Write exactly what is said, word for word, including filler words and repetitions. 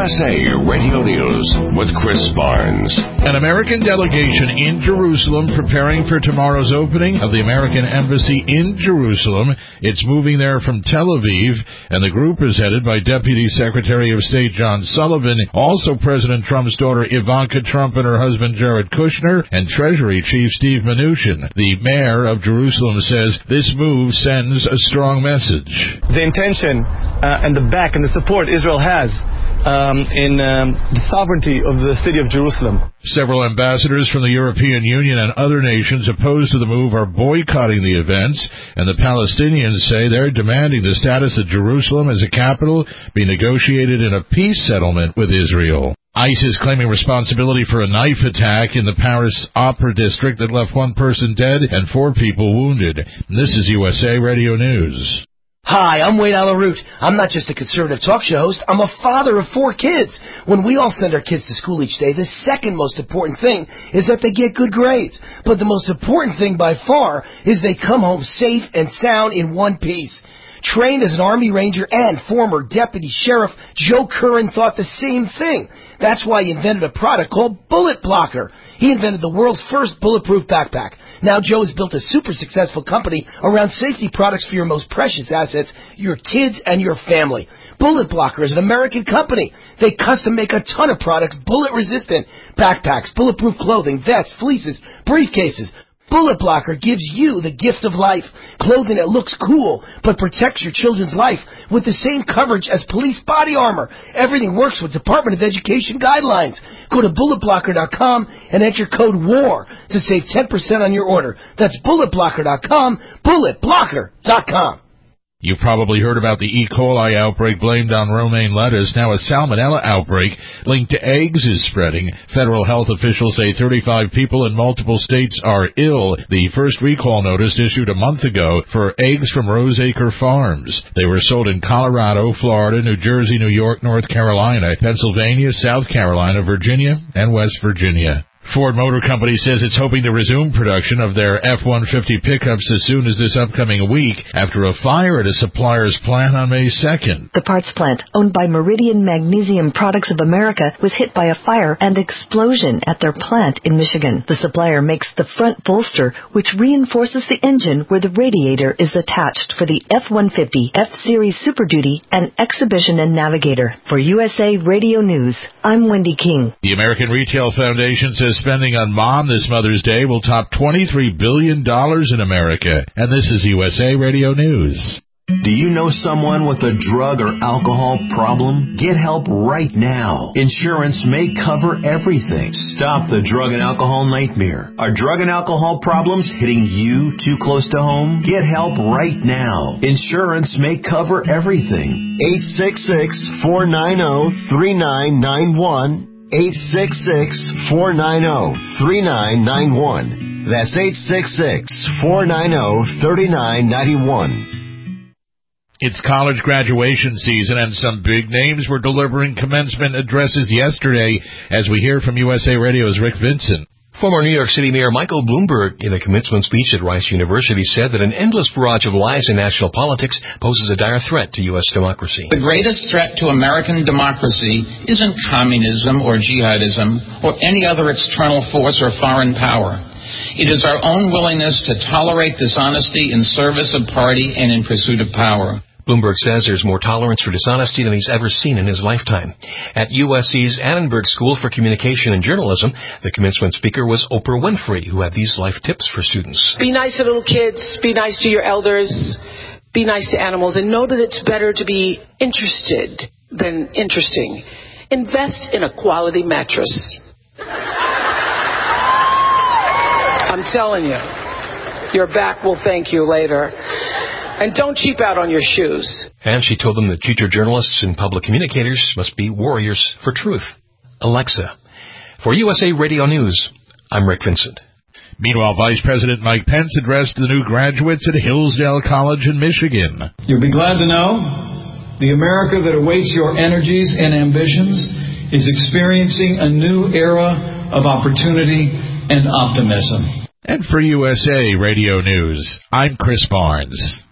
S A Radio News with Chris Barnes. An American delegation in Jerusalem preparing for tomorrow's opening of the American Embassy in Jerusalem. It's moving there from Tel Aviv, and the group is headed by Deputy Secretary of State John Sullivan, also President Trump's daughter Ivanka Trump and her husband Jared Kushner, and Treasury Chief Steve Mnuchin. The mayor of Jerusalem says this move sends a strong message. The intention uh, and the back and the support Israel has Um, in um, the sovereignty of the city of Jerusalem. Several ambassadors from the European Union and other nations opposed to the move are boycotting the events, and the Palestinians say they're demanding the status of Jerusalem as a capital be negotiated in a peace settlement with Israel. ICE is claiming responsibility for a knife attack in the Paris Opera District that left one person dead and four people wounded. This is U S A Radio News. Hi, I'm Wade Alaroot. I'm not just a conservative talk show host. I'm a father of four kids. When we all send our kids to school each day, the second most important thing is that they get good grades. But the most important thing by far is they come home safe and sound in one piece. Trained as an Army Ranger and former Deputy Sheriff, Joe Curran thought the same thing. That's why he invented a product called Bullet Blocker. He invented the world's first bulletproof backpack. Now Joe has built a super successful company around safety products for your most precious assets, your kids and your family. Bullet Blocker is an American company. They custom make a ton of products, bullet resistant backpacks, bulletproof clothing, vests, fleeces, briefcases. Bullet Blocker gives you the gift of life. Clothing that looks cool, but protects your children's life with the same coverage as police body armor. Everything works with Department of Education guidelines. Go to bullet blocker dot com and enter code WAR to save ten percent on your order. That's bullet blocker dot com, bullet blocker dot com. You've probably heard about the E. coli outbreak blamed on romaine lettuce. Now a salmonella outbreak linked to eggs is spreading. Federal health officials say thirty-five people in multiple states are ill. The first recall notice issued a month ago for eggs from Roseacre Farms. They were sold in Colorado, Florida, New Jersey, New York, North Carolina, Pennsylvania, South Carolina, Virginia, and West Virginia. Ford Motor Company says it's hoping to resume production of their F one fifty pickups as soon as this upcoming week after a fire at a supplier's plant on May second. The parts plant, owned by Meridian Magnesium Products of America, was hit by a fire and explosion at their plant in Michigan. The supplier makes the front bolster, which reinforces the engine where the radiator is attached for the F one fifty, F-Series Super Duty, and Exhibition and Navigator. For U S A Radio News, I'm Wendy King. The American Retail Foundation says spending on mom this Mother's Day will top twenty-three billion dollars in America. And this is U S A Radio News. Do you know someone with a drug or alcohol problem? Get help right now. Insurance may cover everything. Stop the drug and alcohol nightmare. Are drug and alcohol problems hitting you too close to home? Get help right now. Insurance may cover everything. eight six six, four nine zero, three nine nine one. eight six six, four nine zero, three nine nine one. That's eight six six, four nine zero, three nine nine one. It's college graduation season, and some big names were delivering commencement addresses yesterday, as we hear from U S A Radio's Rick Vincent. Former New York City Mayor Michael Bloomberg, in a commencement speech at Rice University, said that an endless barrage of lies in national politics poses a dire threat to U S democracy. The greatest threat to American democracy isn't communism or jihadism or any other external force or foreign power. It is our own willingness to tolerate dishonesty in service of party and in pursuit of power. Bloomberg says there's more tolerance for dishonesty than he's ever seen in his lifetime. At U S C's Annenberg School for Communication and Journalism, the commencement speaker was Oprah Winfrey, who had these life tips for students. Be nice to little kids, be nice to your elders, be nice to animals, and know that it's better to be interested than interesting. Invest in a quality mattress. I'm telling you, your back will thank you later. And don't cheap out on your shoes. And she told them that future journalists and public communicators must be warriors for truth. Alexa. For U S A Radio News, I'm Rick Vincent. Meanwhile, Vice President Mike Pence addressed the new graduates at Hillsdale College in Michigan. You'll be glad to know the America that awaits your energies and ambitions is experiencing a new era of opportunity and optimism. And for U S A Radio News, I'm Chris Barnes.